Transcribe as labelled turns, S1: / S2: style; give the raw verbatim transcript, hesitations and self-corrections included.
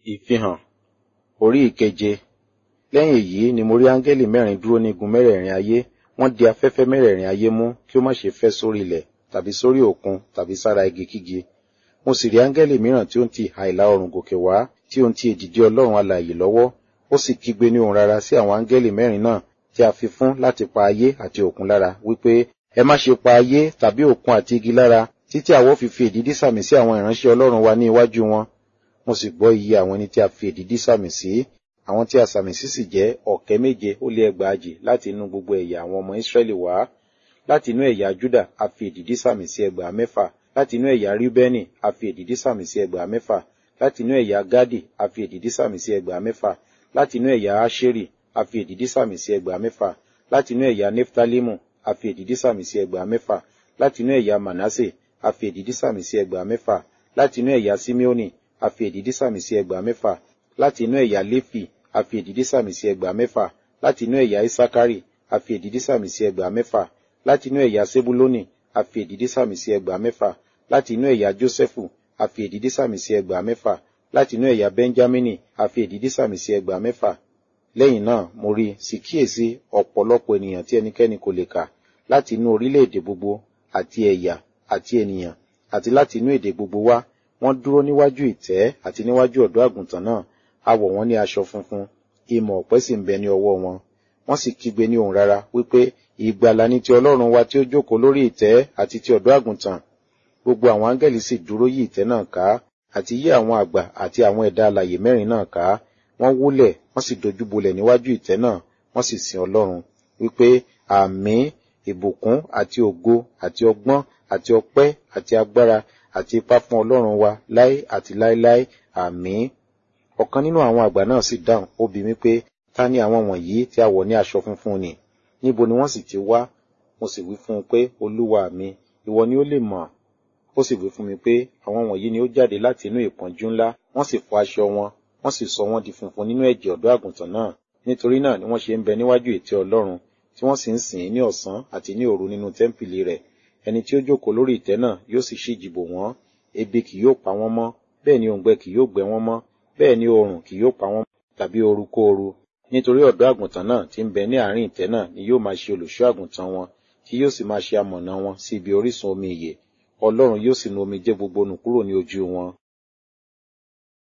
S1: Ìfihàn orí ìkeje. Lẹ́yìn èyí ni mo rí áńgẹ́lì mẹ́rin dúró ní igun mẹ́rẹ̀ẹ̀rin ayé, wọ́n di afẹ́fẹ́ mẹ́rẹ̀ẹ̀rin ayé mú kí ó má ṣe fẹ́ sórí ilẹ̀ tàbí sórí òkun tàbí sára igi kígi. Mo sì rí áńgẹ́lì mìíràn tí ó ń ti ìhà ìlà oòrùn gòkè wá, tí ó ń ti èdìdì Ọlọ́run alààyè lọ́wọ́. Ó sì kígbe ní ohùn rara sí àwọn áńgẹ́lì mẹ́rin náà tí a fi fún láti pa ayé àti òkun lára, wípé, ẹ má ṣe pa ayé tàbí òkun àti igi lára, títí àwa ó fi fi èdìdì sàmì sí àwọn ìránṣẹ́ Ọlọ́run wa ní iwájú wọn. Mo sì gbọ́ iye àwọn ẹni tí a fi èdìdì sàmì sí. Àwọn tí a sàmì sí sì jẹ́ ọ̀kẹ́ méje ó lé ẹgbàajì láti inú gbogbo ẹ̀yà àwọn ọmọ Ísírẹ́lì wá. Láti inú ẹ̀yà Júdà a fi èdìdì sàmì sí ẹgbàá mẹ́fà. Láti inú ẹ̀yà Ríúbẹ́nì a fi èdìdì sàmì sí ẹgbàá mẹ́fà. Láti inú ẹ̀yà Gádì a fi èdìdì sàmì sí ẹgbàá mẹ́fà. Láti inú ẹ̀yà Áṣérì a fi èdìdì sàmì sí ẹgbàá mẹ́fà. Láti inú ẹ̀yà Néftálímù a fi èdìdì sàmì sí ẹgbàá mẹ́fà. Láti inú ẹ̀yà Mànásè a fi èdìdì sàmì sí ẹgbàá mẹ́fà. Láti inú ẹ̀yà Síméónì a fi èdìdì sàmì sí ẹgbàá mẹ́fà. Láti inú ẹ̀yà Léfì a fi èdìdì sàmì sí ẹgbàá mẹ́fà. Láti inú ẹ̀yà Ísákárì a fi èdìdì sàmì sí ẹgbàá mẹ́fà. Láti inú ẹ̀yà Sébúlónì a fi èdìdì sàmì sí ẹgbàá mẹ́fà. Láti inú ẹ̀yà Jósẹ́fù a fi èdìdì sàmì sí ẹgbàá mẹ́fà. Láti inú ẹ̀yà Bẹ́ńjámínì a fi èdìdì sàmì sí ẹgbàá mẹ́fà. Lẹ́yìn náà mo rí, sì kíyèsí ọ̀pọ̀lọpọ̀ ènìyàn tí ẹnikẹ́ni kò lè kà, láti inú orílẹ̀-èdè gbogbo àti ẹ̀yà àti ènìyàn àti láti inú èdè gbogbo wá. Wọ́n dúró níwájú ìtẹ́ àti níwájú ọ̀dọ́ àgùntàn náà. A wọ̀ wọ́n ní aṣọ funfun, ìmọ̀ ọ̀pẹ sì ń bẹ ní ọwọ́ wọn. Wọ́n sì kígbe ní ohùn rara wípé, ìgbàlà ni ti Ọlọ́run wa tí ó jókòó lórí ìtẹ́ àti ti ọ̀dọ́ àgùntàn. Gbogbo àwọn áńgẹ́lì sì dúró yí ìtẹ́ náà ká, àti yí àwọn àgbà àti àwọn ẹ̀dá alààyè mẹ́rin náà ká. Wọ́n wólẹ̀, wọ́n sì dojúbolẹ̀ níwájú ìtẹ́ náà, wọ́n sì sin Ọlọ́run, wípé, àmín, ìbùkún àti ògo àti ọgbọ́n àti ọpẹ́ àti agbára àti ipá fún Ọlọ́run wa láé àti láéláé, àmín. Ọ̀kan nínú àwọn àgbà náà sì dáhùn, ó bi mí pé, ta ni àwọn wọ̀nyí tí a wọ̀ ní aṣọ funfun nì? Níbo ni wọ́n sì ti wá? Mo sì wí fún un pé, Olúwa mi, ìwọ ni ó lè mọ̀. Ó sì wí fún mi pé, àwọn wọ̀nyí ni ó jáde láti inú ìpọ́njú ńlá, wọ́n sì fọ aṣọ wọn, wọ́n sì sọ wọ́n di funfun nínú ẹ̀jẹ̀ ọ̀dọ́ àgùntàn náà. Nítorí náà ni wọ́n ṣe ń bẹ níwájú ìtẹ́ Ọlọ́run, tí wọ́n sì ń sìn ín ní ọ̀sán àti ní òru nínú tẹ́ḿpìlì rẹ̀. Ẹni tí ó jókòó lórí ìtẹ́ náà yóò sì ṣíji bò wọ́n. Ebi kì yóò pa wọ́n mọ́, bẹ́ẹ̀ ni òǹgbẹ kì yóò gbẹ wọ́n mọ́, bẹ́ẹ̀ ni oòrùn kì yóò pa wọ́n tàbí orukóoru. Nítorí ọ̀dọ́ àgùntàn náà tí ń bẹ ní àárín ìtẹ́ náà ni yóò máa ṣe olùṣọ́ àgùntàn wọn, tí yóò sì máa ṣe amọ̀nà wọn sí ibi orísun omi ìyè. Ọlọ́run yóò sì nu omijé gbogbo nù kúrò ní ojú wọn.